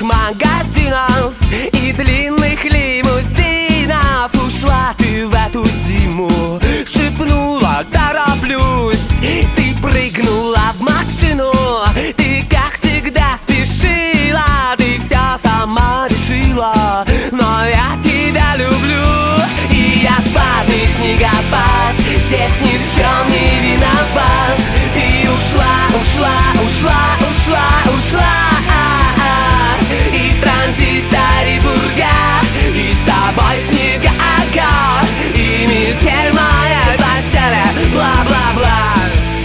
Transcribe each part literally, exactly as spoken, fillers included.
магазинов и длинных лимузинов. Ушла ты в эту зиму, шепнула «тороплюсь». Ты прыгнула в машину, ты как всегда спешила. Ты все сама решила, но я тебя люблю. И отпадный снегопад здесь ни в чем не виноват. Ты ушла, ушла, ушла, ушла, ушла. И в транзисторе бурга, и с тобой снега-ага, и метель в моей постели, бла-бла-бла.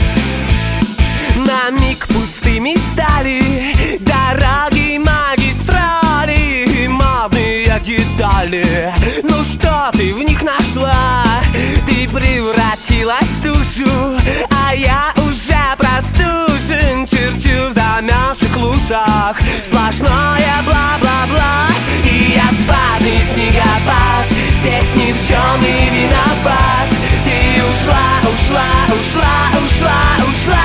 На миг пустыми стали дороги, магистрали и модные детали. Ну что ты в них нашла? Ты превратилась в тушу, а я уже простужен. Черчу в замерзших лужах сплошное бла-бла-бла. И отпадный снегопад здесь ни в чем не виноват. Ты ушла, ушла, ушла, ушла, ушла.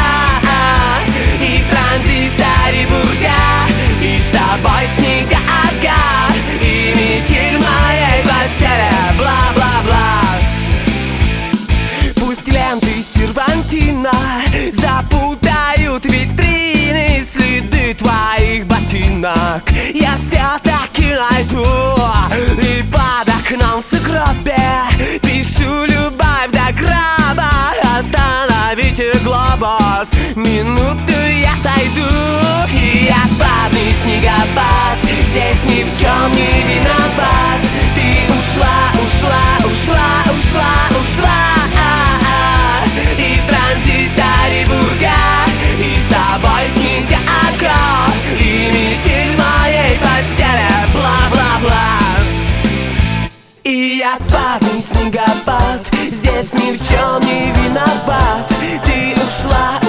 И в транзисторе бурга, и с тобой снега-ага, и метель в моей постели, бла-бла-бла. Пусть ленты серпантина запутают витрины, следы твоих ботинок я все-таки найду. И под окном в сугробе пишу любовь до гроба. Остановите глобус, минуту я сойду. И отпадный снегопад здесь ни в чем не виноват. Ты ушла, ушла, ушла, ушла, ушла. И в транзисторе бурга, и с тобой снега-ага, и метель в моей постели, бла-бла-бла. И отпадный снегопад здесь ни в чем не виноват. Ты ушла,